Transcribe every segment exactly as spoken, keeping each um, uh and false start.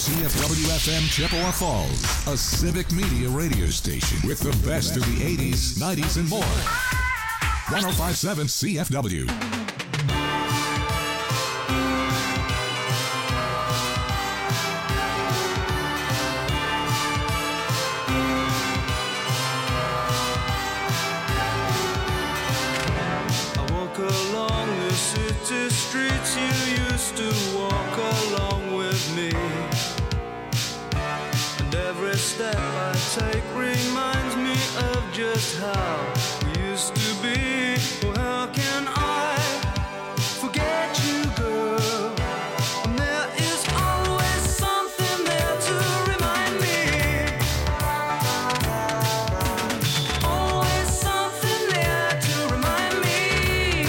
C F W F M Chippewa Falls, a civic media radio station with the best of the eighties, nineties, and more. one oh five point seven C F W. City streets you used to walk along with me, and every step I take reminds me of just how we used to be. Well, how can I forget you, girl? And there is always something there to remind me. Always something there to remind me.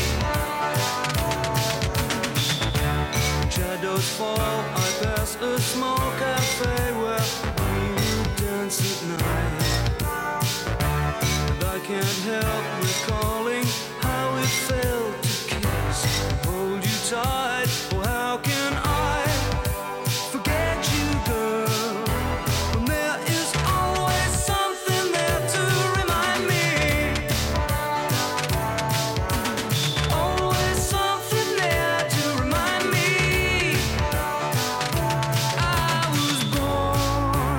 Shadows fall, I pass a small cafe where we would dance at night, and I can't help recalling how it felt to kiss and hold you tight. Oh, how can I forget you, girl, when there is always something there to remind me. Always something there to remind me. I was born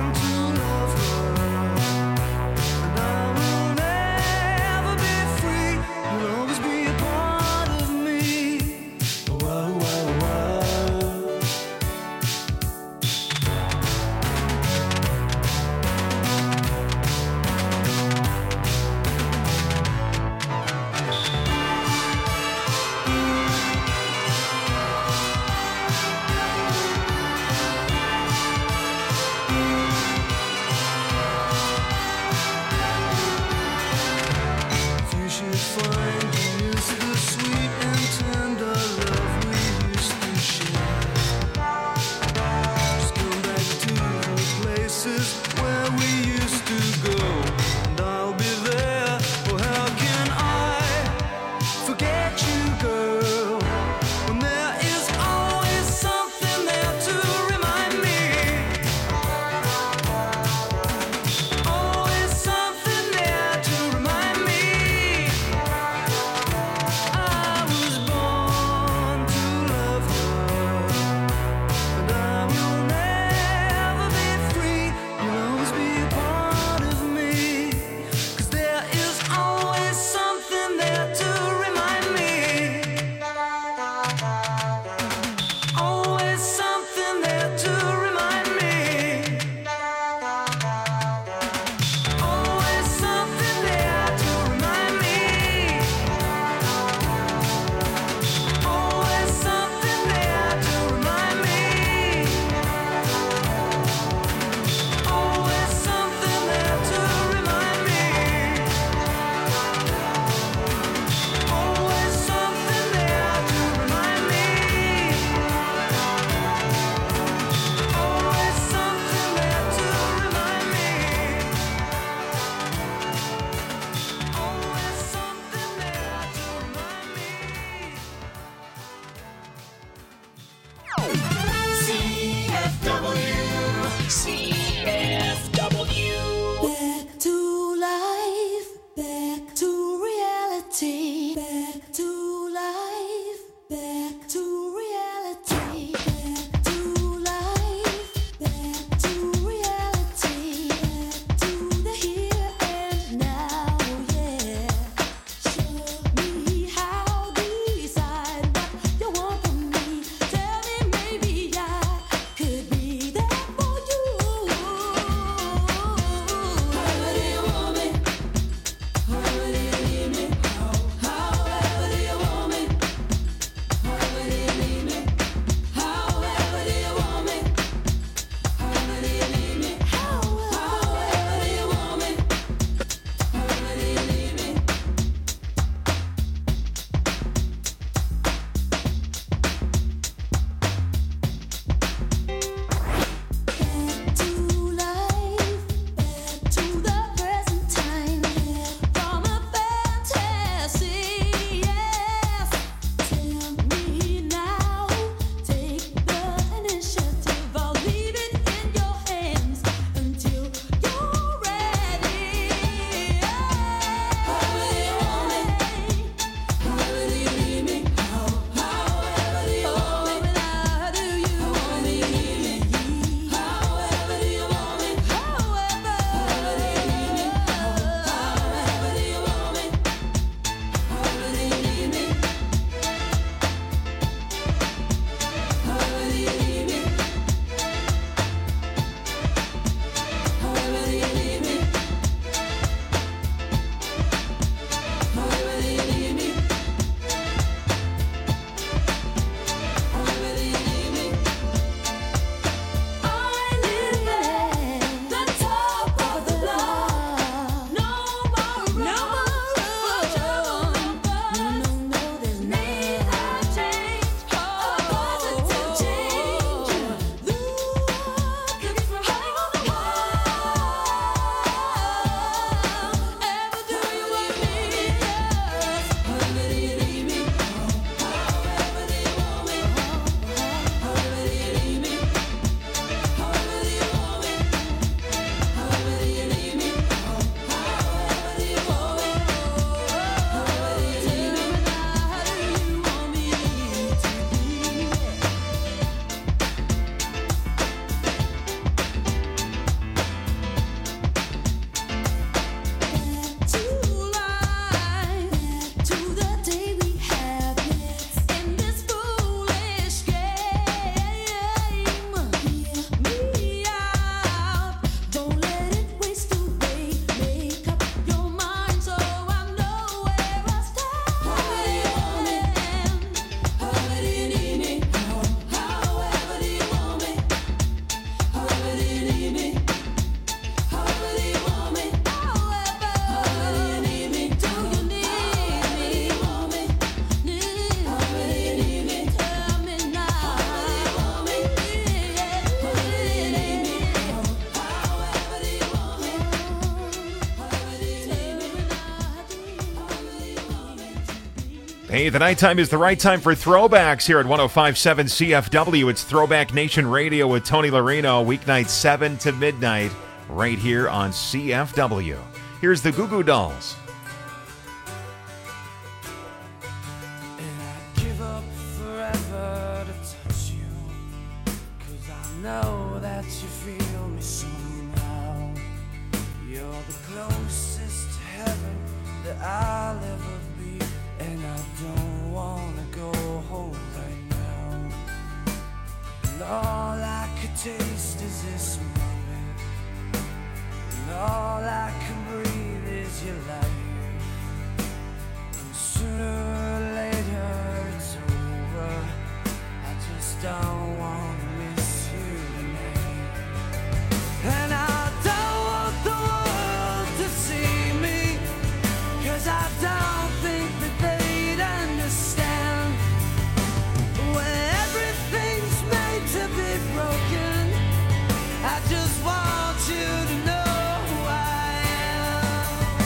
Hey, the nighttime is the right time for throwbacks here at one oh five point seven C F W. It's Throwback Nation Radio with Tony Larino, weeknights seven to midnight, right here on C F W. Here's the Goo Goo Dolls. And I'd give up forever to touch you, 'cause I know that you feel me somehow. You're the closest to heaven that I'll ever be, and I don't wanna go home right now. And all I could taste is this moment, and all I can breathe is your life. And sooner or later it's over, I just don't wanna miss you tonight. And I don't want the world to see me, 'cause I don't think that they'd understand. When everything's made to be broken, I just want you to know who I am.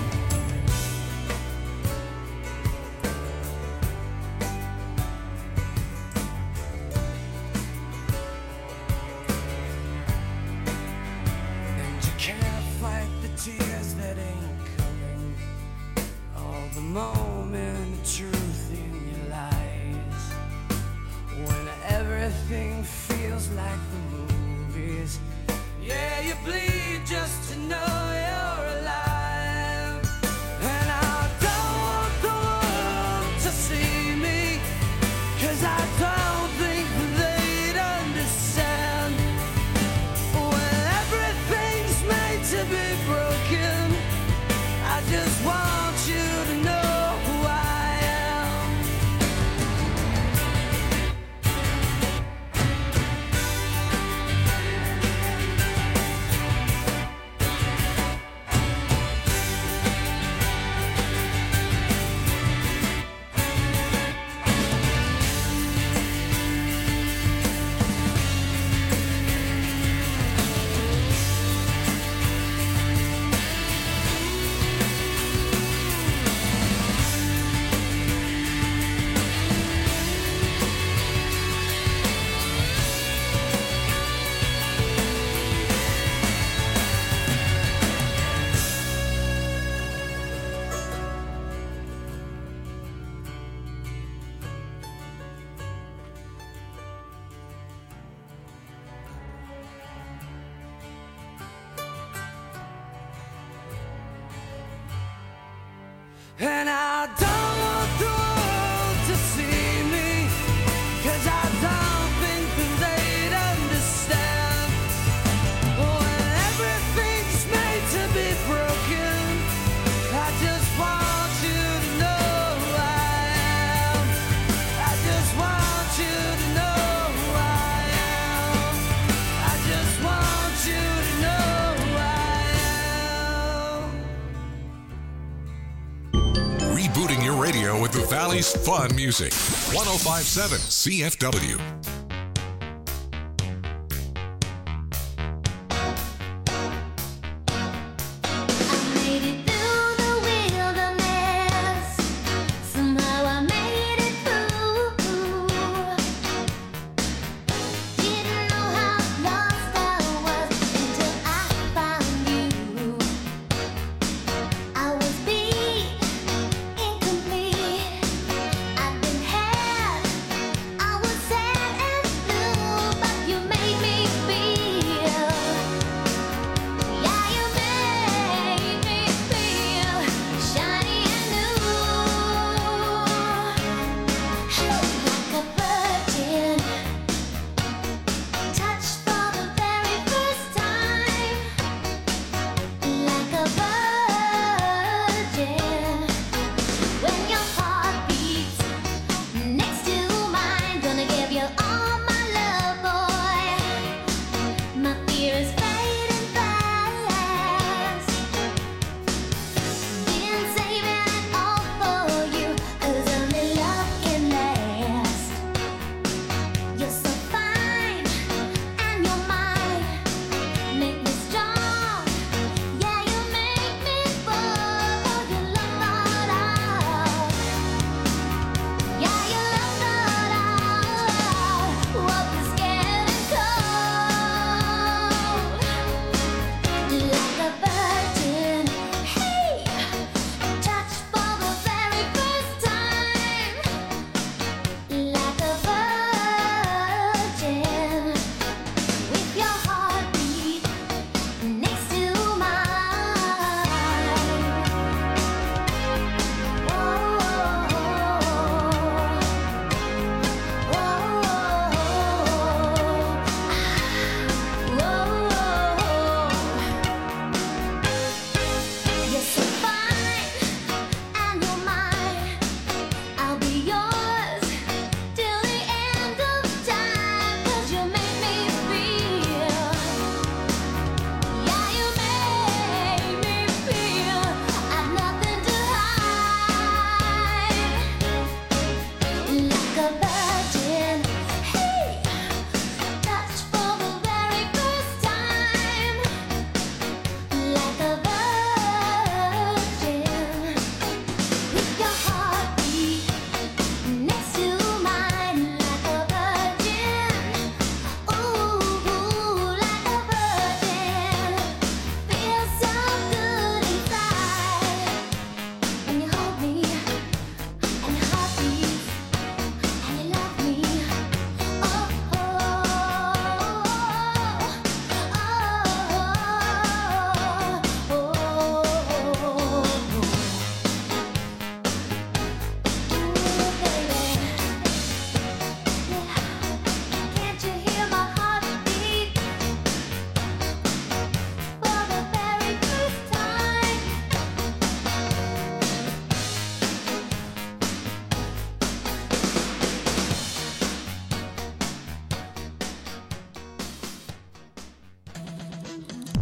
And you can't fight the tears that ain't coming, all the moment of truth in your lies. When everything feels like the movies, yeah, you bleed just to know you're alive. And I don't want the world to see me, 'cause I don't think they'd understand. When everything's made to be broken, I just want you to know who I am. And I don't want the world to see me, 'cause I don't think that they'd understand. When everything's made to be broken, I just want you to know who I am. I just want you to know who I am. I just want you to know who I am. Rebooting your radio with the Valley's fun music. one oh five point seven C F W. I made it through the wilderness. Somehow I made it through. Didn't know how lost I was until I found you. I was beat, incomplete. I've been had. I was sad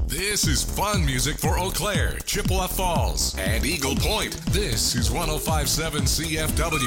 This is fun music for Eau Claire, Chippewa Falls, and Eagle Point. This is one oh five point seven C F W.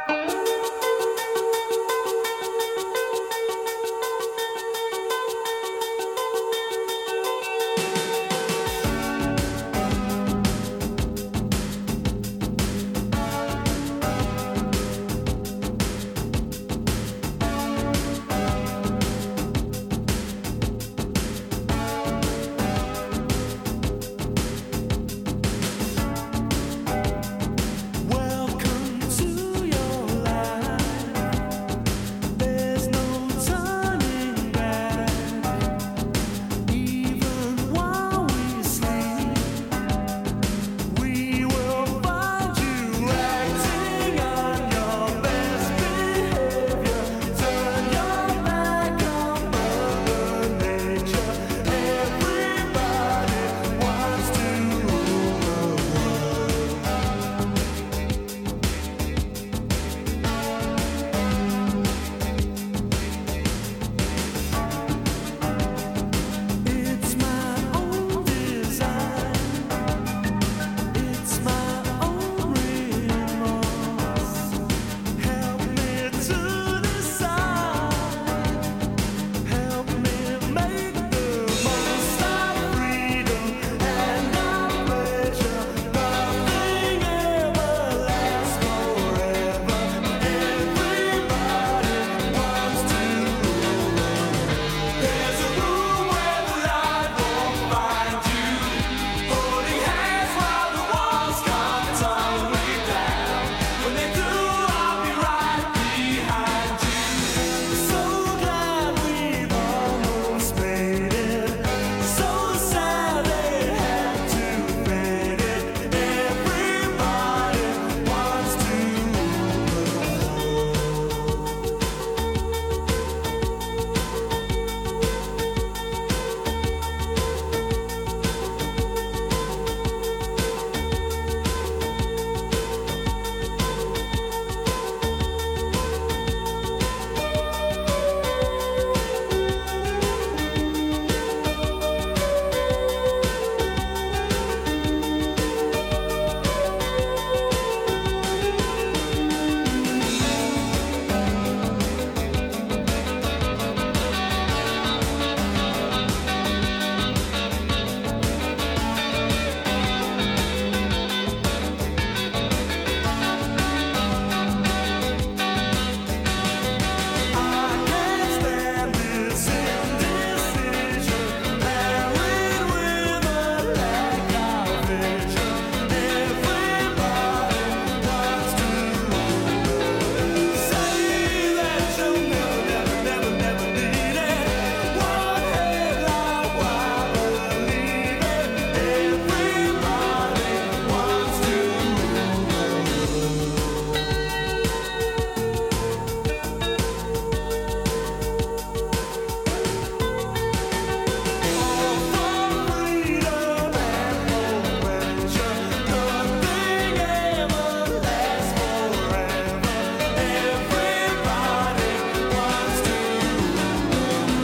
Welcome to your life. There's no turning back. Even while we sleep, we will find you acting on your best behavior. Turn your back on Mother Nature. Everybody wants to rule the world. It's my own design. It's my own remorse. Help me to decide. Help me make the most of freedom and of pleasure. Nothing ever lasts forever. Everybody wants to rule the world. There's a room where the light won't find you. Holding hands while the walls come tumbling down. When they do, I'll be right behind you. So glad we've almost made it. So sad they had to fade it. Everybody wants to rule the world. I can't stand this indecision, married with a lack of vision. Everybody wants to rule. Say that you'll never, never, never, never need it. One headline, why believe it? Everybody wants to freedom and adventure. Nothing ever lasts forever. Everybody wants to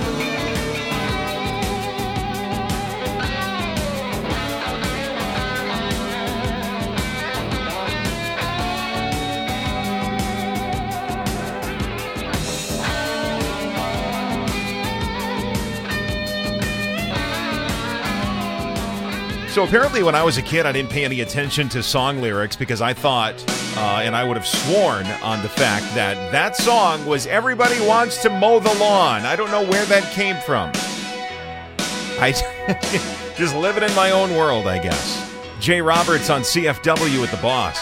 So apparently when I was a kid, I didn't pay any attention to song lyrics because I thought, uh, and I would have sworn on the fact that that song was Everybody Wants to Mow the Lawn. I don't know where that came from. I just living in my own world, I guess. Jay Roberts on C F W with the boss.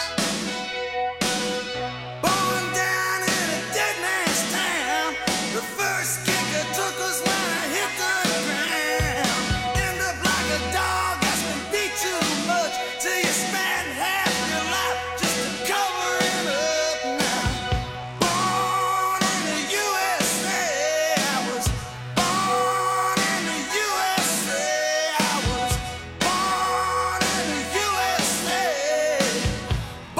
Born down in a dead man's town. The first kicker took us when I hit the ground. End up like a dog that's been beat too much, till you spend half your life just to cover it up now. Born in the U S A, I was born in the U S A, I was born in the U S A.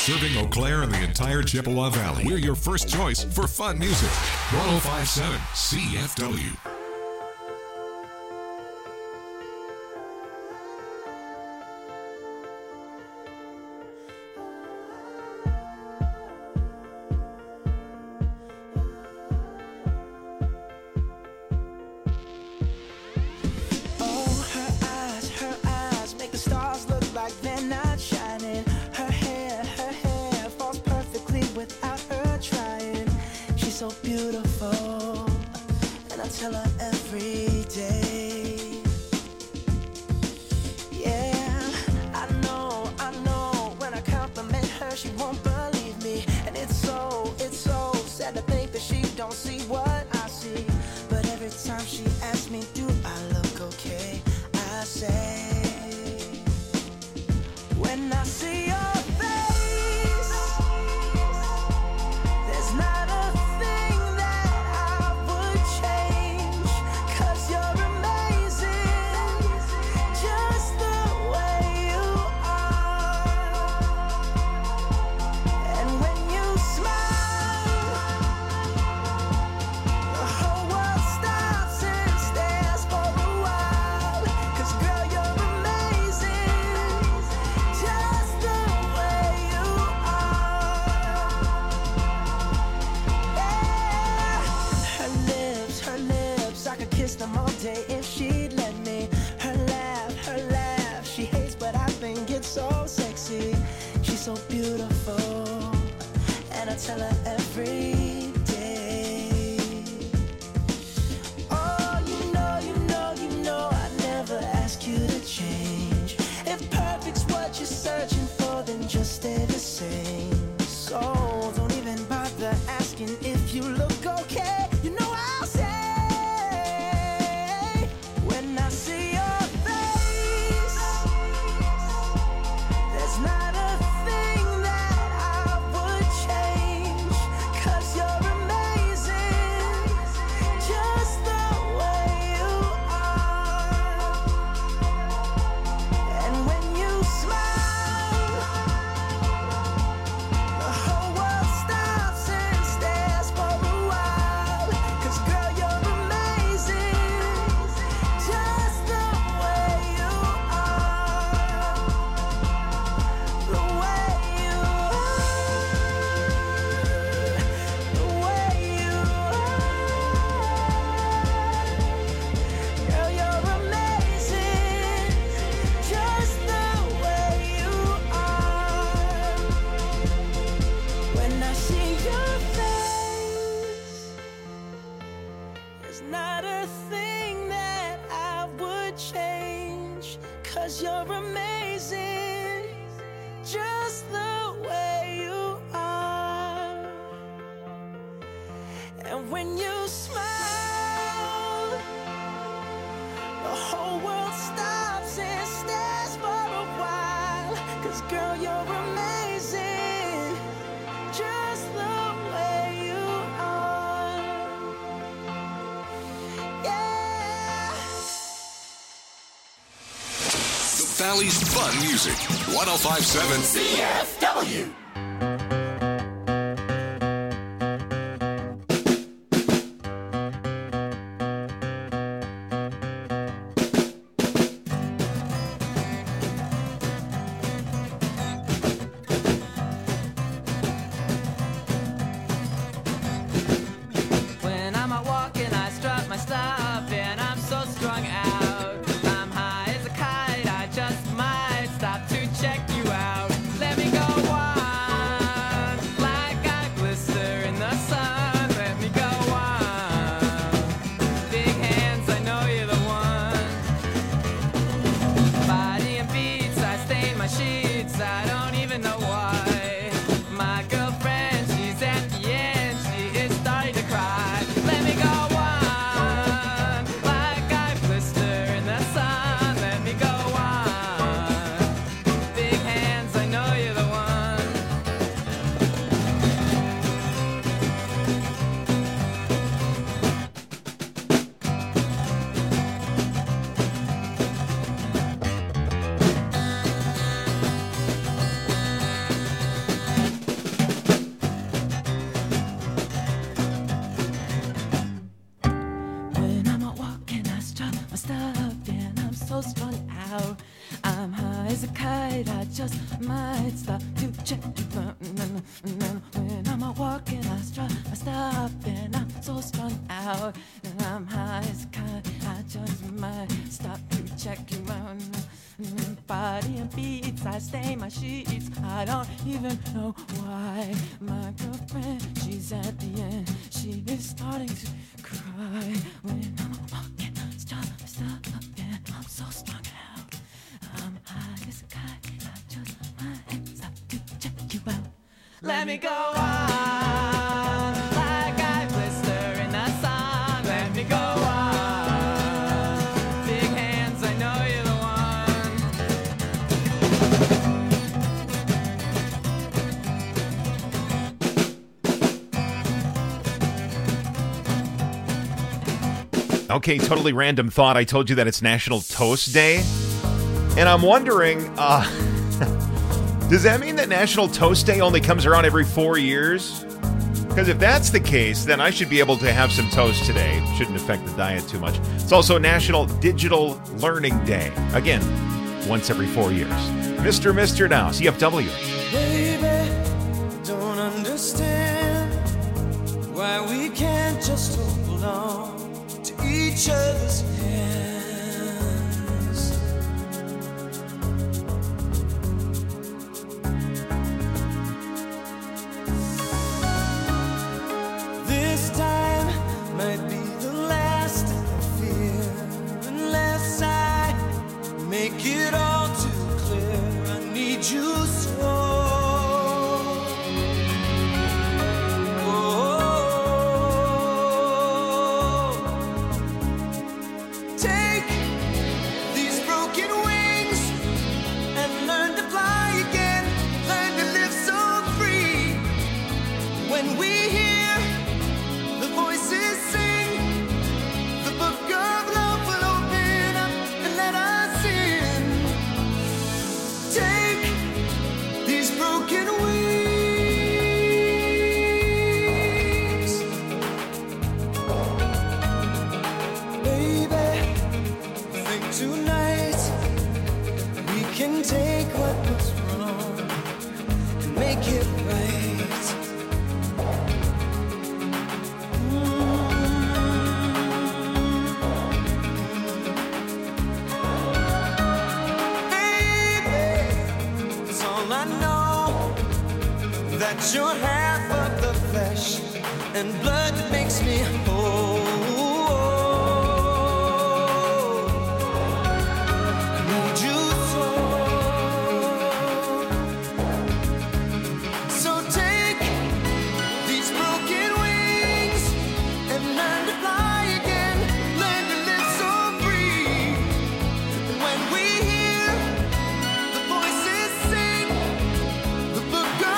Serving Eau Claire and the entire Chippewa Valley. We're your first choice for fun music. one oh five point seven C F W. Oh, her eyes, her eyes make the stars look like they're not shining. Her hair, her hair falls perfectly without her trying. She's so beautiful, and I tell her every day. Yeah, I know, I know, when I compliment her, she won't believe me. And it's so, it's so sad to think that she don't see what I see. But every time she asks me, do I look okay? I say, when I see your face, there's not a thing that I would change. 'Cause you're amazing, just the way you are. And when you smile, the whole world stops and stares for a while. 'Cause girl, you're amazing, just the way you are. Yeah. Her lips, her lips, I could kiss them all day if she'd let me. Her laugh, her laugh, she hates but I think it's so sexy. She's so beautiful, and I tell her every day. Oh, you know, you know, you know, I never ask you to change. If perfect's what you're searching for, then just stay the same. So don't even bother asking if you look okay. You know I'll say, when I see your face, there's not a thing that I would change. 'Cause you're amazing, just the way you are. And when you smile, the whole world stops and stares for a while. 'Cause girl, you're amazing, just the way you are. The way you are. The way you are. Girl, you're amazing, just the way you are. When I see your face, there's not a thing that I would change. 'Cause you're amazing, just the way you are. And when you smile, the whole world stops and stares for a while. 'Cause girl, you're amazing, just the way you are. Yeah. The Valley's fun music. one oh five point seven C F W. When I'm out walking, I strut my stuff, and I'm so strung out. I'm high as a kite, I just might stop to check you out. Let me go on, like I glister in the sun. Let me go on, big hands, I know you're the one. Body and beats, I stain my sheets, I don't even know why. My girlfriend, she's at the end, she is starting to cry. Let me go on, like I blister in the sun. Let me go on, big hands, I know you're the one. so strung out. I'm high as a kite, I just might stop to check you out. When I'm out walking, I strut, I stop, and I'm so strung out. And I'm high as a kite, I just might stop to check you out. Body and beats, I stain my sheets. I don't even know why. My girlfriend, she's at the end. She is starting to cry. When I'm walking, stop, stop, and I'm so strung out. I'm high as a kite, I just might stop to check you out. Let me go on, like I blister in the sun. Let me go on, big hands, I know you're the Okay, totally random thought. I told you that it's National Toast Day. And I'm wondering, uh, does that mean that National Toast Day only comes around every four years? Because if that's the case, then I should be able to have some toast today. Shouldn't affect the diet too much. It's also National Digital Learning Day. Again, once every four years. Mister Mister now, C F W. Baby, don't understand why we can't just hold on to each other's hands. This time might be the last I fear, unless I make it all too clear. I need you so. You're half of the flesh and blood that makes me whole. I need you so. So take these broken wings and learn to fly again. Learn to live so free. And when we hear the voices sing, the book of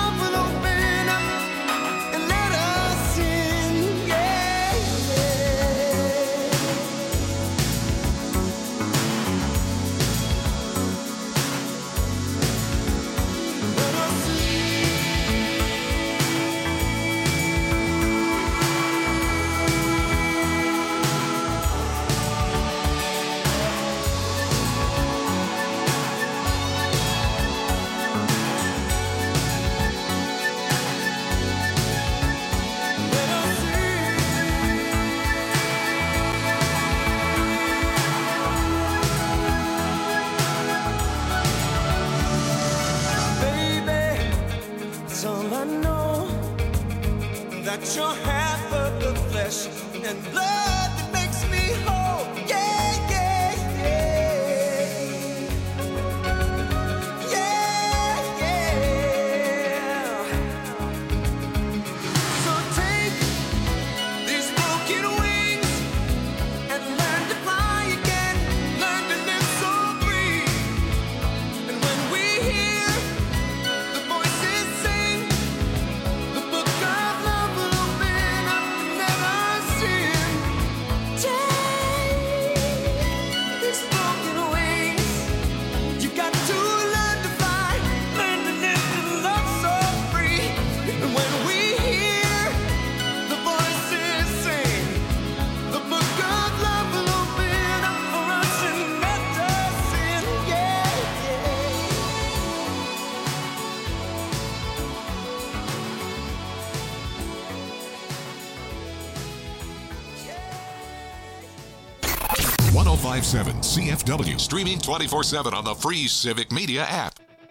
you're half of the flesh and blood that makes me whole. Yeah, yeah, yeah. Yeah, yeah. So take these broken wings and learn to fly again. Learn to live so free. And when we hear the voices sing, the book of love will open up and let us in. oh five point seven C F W. Streaming twenty-four seven on the free Civic Media app.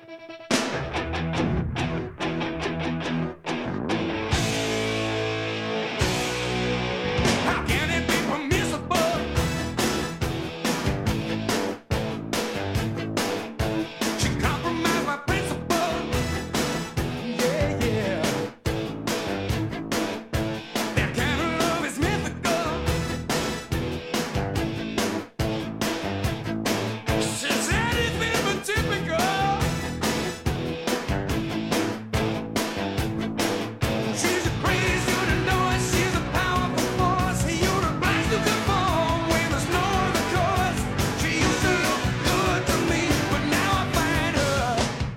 How can it be permissible? She compromised my principle. Yeah, yeah. That kind of love is mythical. She said it's never typical. She's a crazy you to know it. She's a powerful force. You're the blind to conform when there's no other cause. She used to look good to me, but now I find her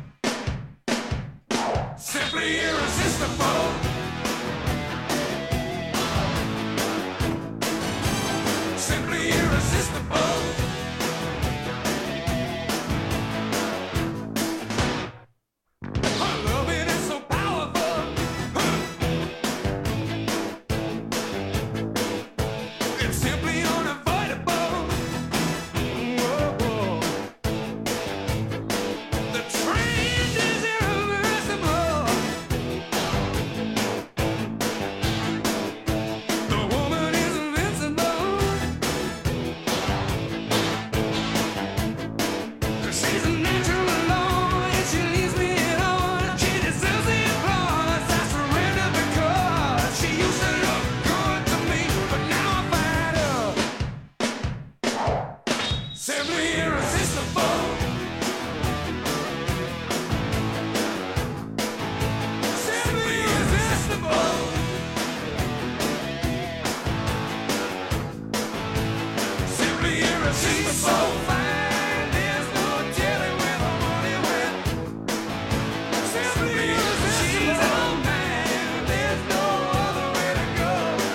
simply irresistible. Simply irresistible. Her loving is so powerful. It's simply unavoidable. Whoa, whoa. The trend is irreversible. The woman is invincible. She's a natural alone, and she leaves me alone. She deserves the applause. I surrender because she used to look good to me, but now I find her simply irresistible. Simply irresistible. Simply irresistible. She's so fine, there's no telling where the money went. Simply irresistible. She's all mine, there's no other way to go.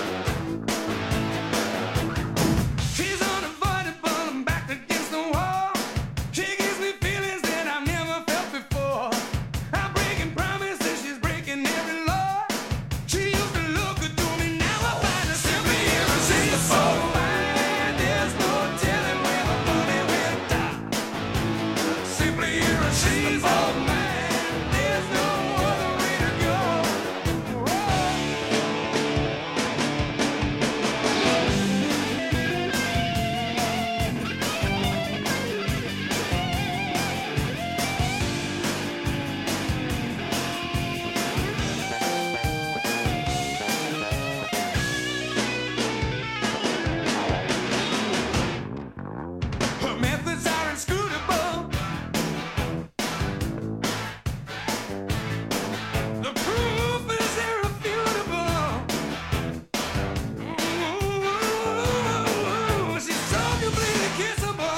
She's unavoidable, I'm back against the wall. She gives me feelings that I've never felt before. I'm breaking promises, she's breaking every law. She used to look good to me, now I find her simply irresistible. Fine, there's no telling where the money went. Simply irresistible. Man, there's no other way to go. Her methods are inscrutable. The proof is irrefutable. Ooh, she's so completely kissable.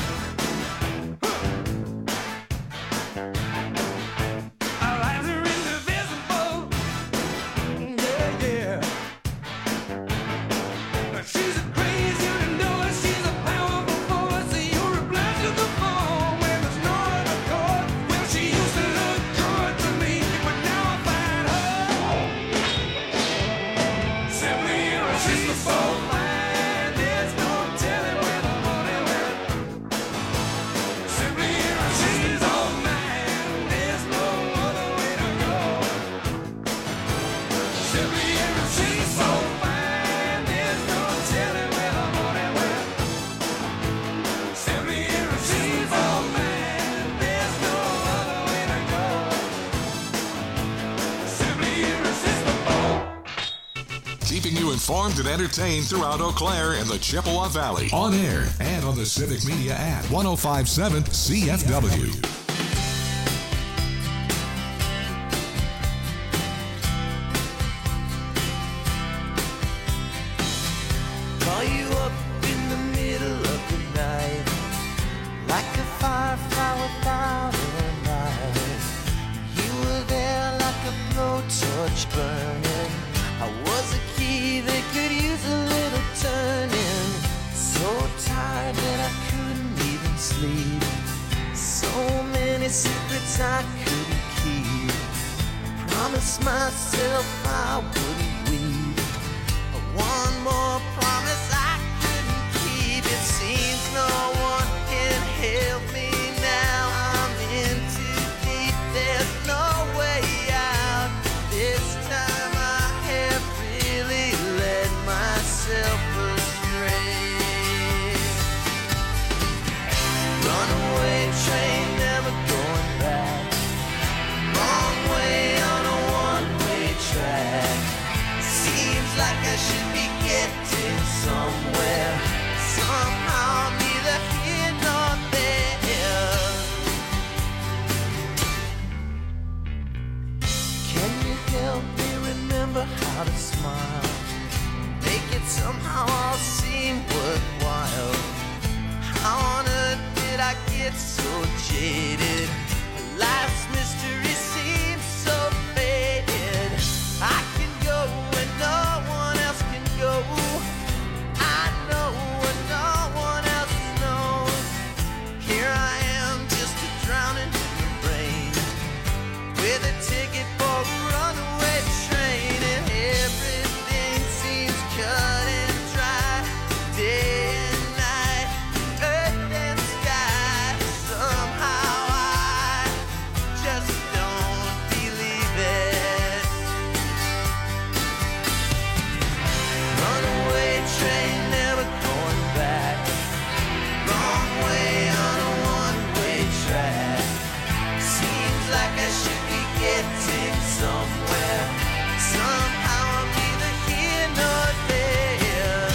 Our lives are indivisible. Yeah, yeah. She's a crazy you to know her. She's a powerful force. You're a blind to the phone when there's no other cause. Well, she used to look good to me, but now I find her simply irresistible. Fine, there's no telling where the money went. Simply irresistible. She's all mine, there's no other way to go. Simply irresistible. Fine, there's no telling where the money went. Simply irresistible. Man, there's no other way to go. Simply irresistible. Keeping you informed and entertained throughout Eau Claire and the Chippewa Valley. On air and on the Civic Media app. one oh five point seven C F W. Call you up in the middle of the night, like a firefly without a light. You were there like a blowtorch burning. I was a key that could use a little turning. So tired that I couldn't even sleep. So many secrets I couldn't keep. I promised myself I wouldn't weep. One more promise I couldn't keep. It seems get so jaded. Life's mystery seems so faded. I can go where no one else can go. I know what no one else knows. Here I am, just a drowning in your brain, with a ticket for a runaway train, and everything seems cut and dry. Day and night, earth and sky. Somehow I just don't believe it. Runaway train, never going back. Wrong way on a one-way track. Seems like I should be getting somewhere. Somehow I'm neither here nor there.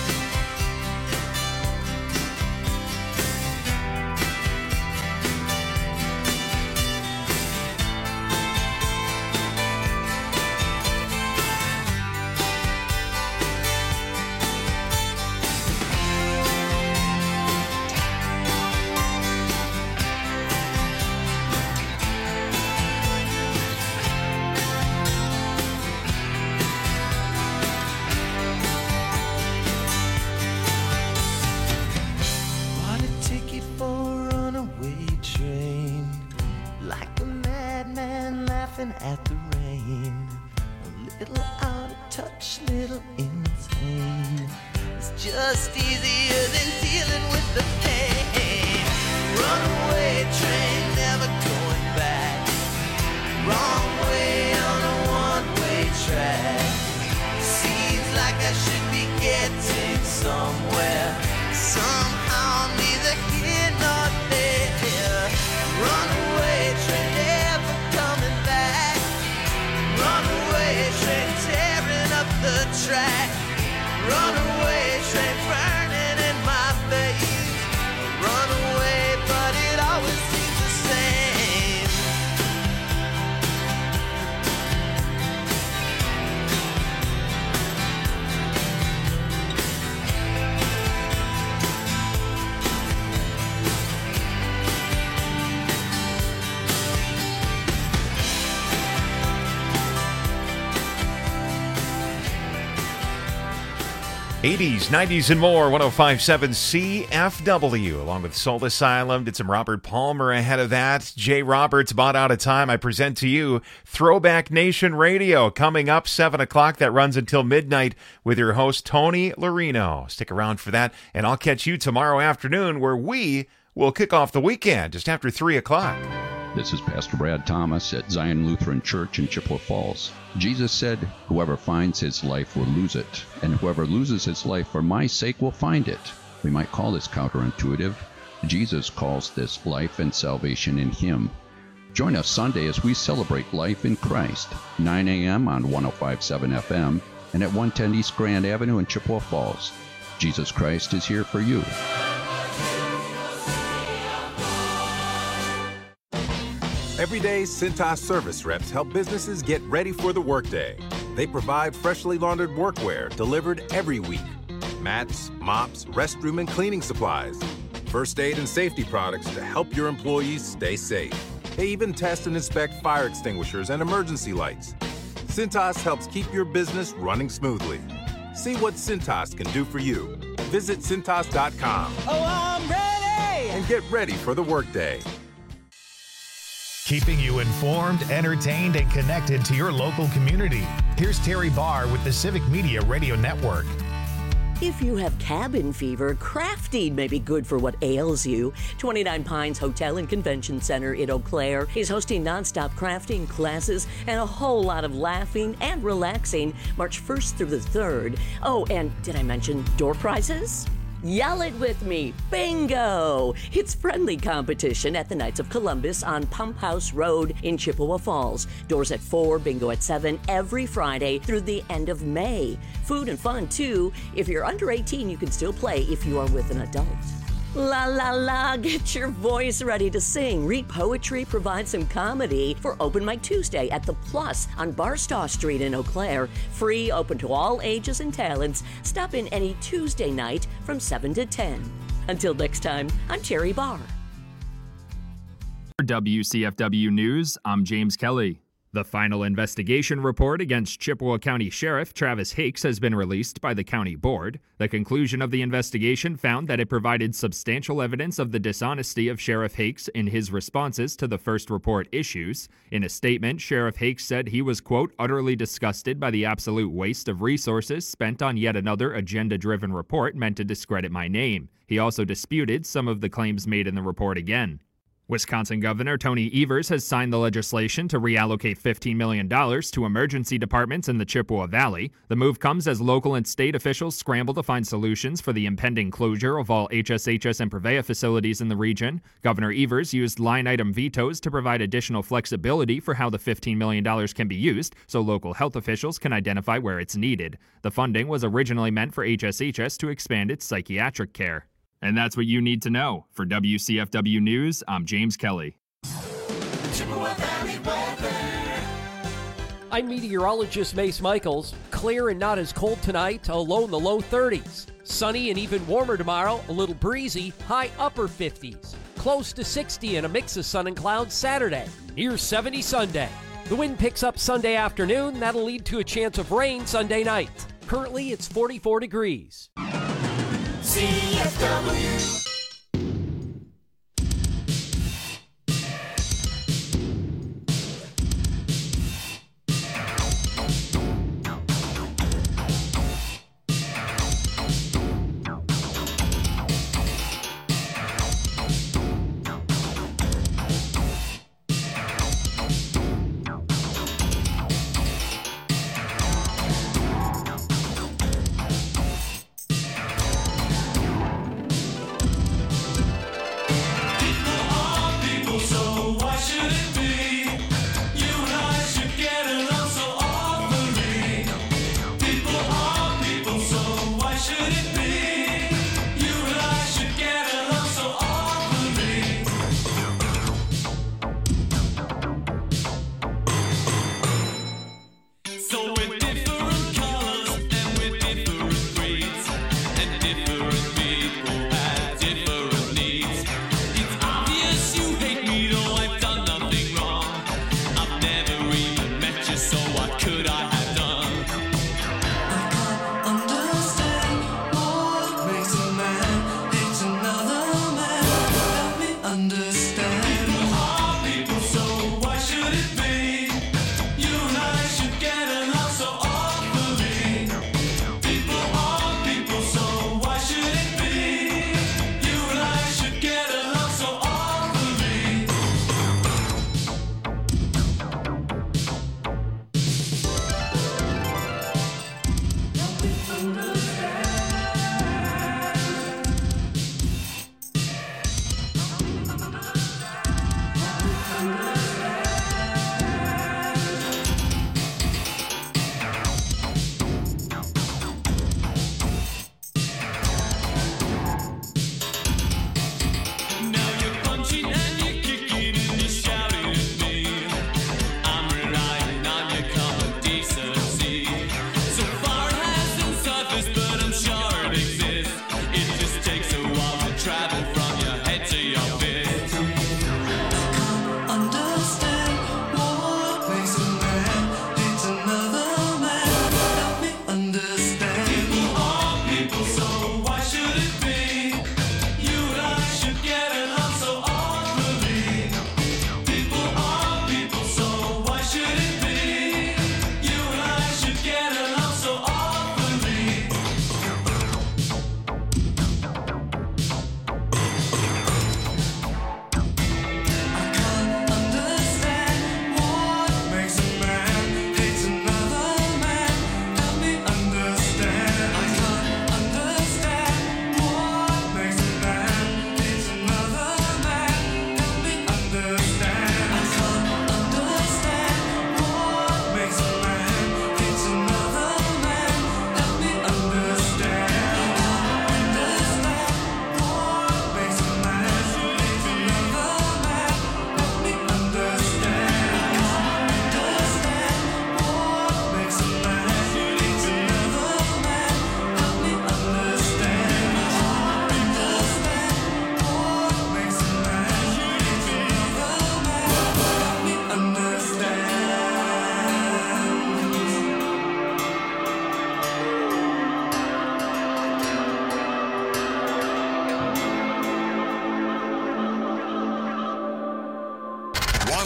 Bought a ticket for a runaway train, like a madman laughing at the rain. A little out of touch, little insane. It's just easier than dealing with the pain. Runaway train, never going back. Wrong way on a one-way track. Seems like I should be getting somewhere. Somehow I'm neither here nor there. Runaway train, never coming back. Runaway train, tearing up the track. Runaway train, burning in my face. Runaway, but it always seems the same. eighties, nineties, and more. one oh five point seven C F W, along with Soul Asylum. Did some Robert Palmer ahead of that. Jay Roberts, about out of time. I present to you Throwback Nation Radio, coming up seven o'clock. That runs until midnight with your host, Tony Larino. Stick around for that, and I'll catch you tomorrow afternoon, where we will kick off the weekend just after three o'clock. This is Pastor Brad Thomas at Zion Lutheran Church in Chippewa Falls. Jesus said, "Whoever finds his life will lose it, and whoever loses his life for my sake will find it." We might call this counterintuitive. Jesus calls this life and salvation in him. Join us Sunday as we celebrate life in Christ, nine a.m. on one oh five point seven F M and at one ten East Grand Avenue in Chippewa Falls. Jesus Christ is here for you. Every day, Cintas service reps help businesses get ready for the workday. They provide freshly laundered workwear delivered every week. Mats, mops, restroom and cleaning supplies. First aid and safety products to help your employees stay safe. They even test and inspect fire extinguishers and emergency lights. Cintas helps keep your business running smoothly. See what Cintas can do for you. Visit Cintas dot com. Oh, I'm ready! And get ready for the workday. Keeping you informed, entertained, and connected to your local community. Here's Terry Barr with the Civic Media Radio Network. If you have cabin fever, crafting may be good for what ails you. twenty-nine Pines Hotel and Convention Center in Eau Claire is hosting nonstop crafting classes and a whole lot of laughing and relaxing March first through the third. Oh, and did I mention door prizes? Yell it with me, bingo! It's friendly competition at the Knights of Columbus on Pump House Road in Chippewa Falls. Doors at four, bingo at seven, every Friday through the end of May. Food and fun, too. If you're under eighteen, you can still play if you are with an adult. La la la, get your voice ready to sing. Read poetry, provide some comedy for Open Mic Tuesday at The Plus on Barstow Street in Eau Claire. Free, open to all ages and talents. Stop in any Tuesday night from seven to ten. Until next time, I'm Terry Barr. For W C F W News, I'm James Kelly. The final investigation report against Chippewa County Sheriff Travis Hakes has been released by the county board. The conclusion of the investigation found that it provided substantial evidence of the dishonesty of Sheriff Hakes in his responses to the first report issues. In a statement, Sheriff Hakes said he was, quote, utterly disgusted by the absolute waste of resources spent on yet another agenda-driven report meant to discredit my name. He also disputed some of the claims made in the report again. Wisconsin Governor Tony Evers has signed the legislation to reallocate fifteen million dollars to emergency departments in the Chippewa Valley. The move comes as local and state officials scramble to find solutions for the impending closure of all H S H S and Prevea facilities in the region. Governor Evers used line-item vetoes to provide additional flexibility for how the fifteen million dollars can be used so local health officials can identify where it's needed. The funding was originally meant for H S H S to expand its psychiatric care. And that's what you need to know. For W C F W News, I'm James Kelly. I'm meteorologist Mace Michaels. Clear and not as cold tonight, a low in the low thirties. Sunny and even warmer tomorrow, a little breezy, high upper fifties. Close to sixty and a mix of sun and clouds Saturday. Near seventy Sunday. The wind picks up Sunday afternoon. That'll lead to a chance of rain Sunday night. Currently, it's forty-four degrees. C F W.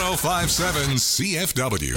oh five point seven C F W.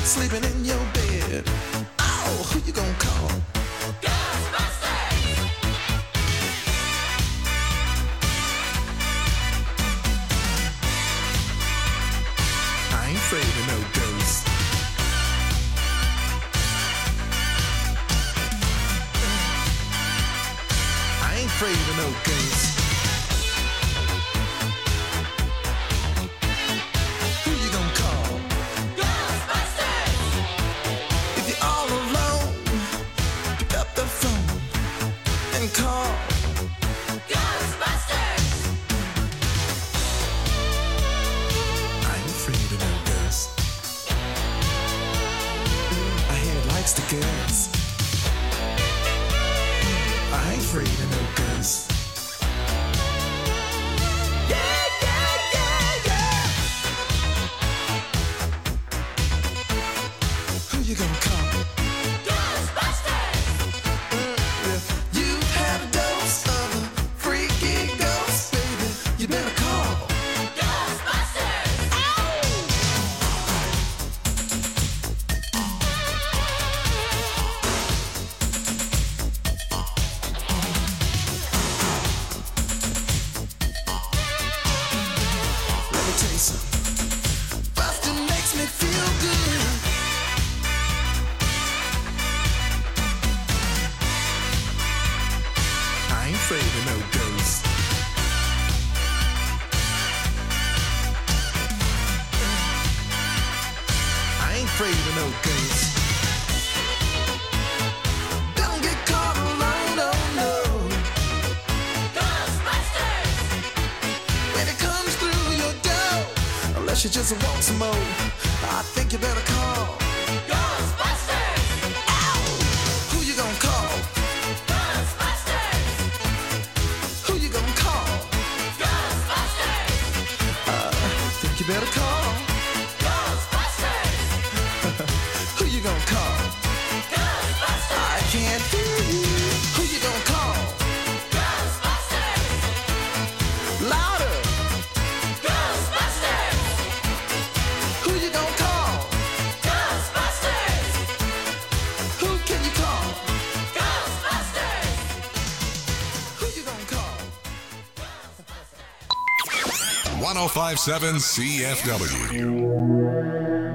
sleeping in your bed. Oh, who you gonna call? Ghostbusters! I ain't afraid of no ghosts. I ain't afraid of no ghosts. Who you gonna call? Ghostbusters! If you're all alone, pick up the phone and call Ghostbusters! I ain't afraid of no ghosts. I hear it likes the girls. I ain't afraid of no ghosts. Yeah, yeah, yeah, yeah. Who you gonna call? Ghostbusters! If you have a dose of a freaky ghost, baby, you better call Ghostbusters! Let me tell you something. Bustin' makes me feel good. I ain't afraid of no ghosts. I ain't afraid of no ghosts. Don't get caught alone, oh no. Ghostbusters! When it comes through your door, unless you just want some more, I think you better call Ghostbusters! Ow! Who you gonna call? Ghostbusters! Who you gonna call? Ghostbusters! Uh, I think you better call Ghostbusters! Who you gonna call? Ghostbusters! I can't hear you. Who you gonna call? Ghostbusters! Louder! Ghostbusters! Who you gonna call? Ghostbusters! Who can you call? Ghostbusters! Who you gonna call? ten fifty-seven C F W.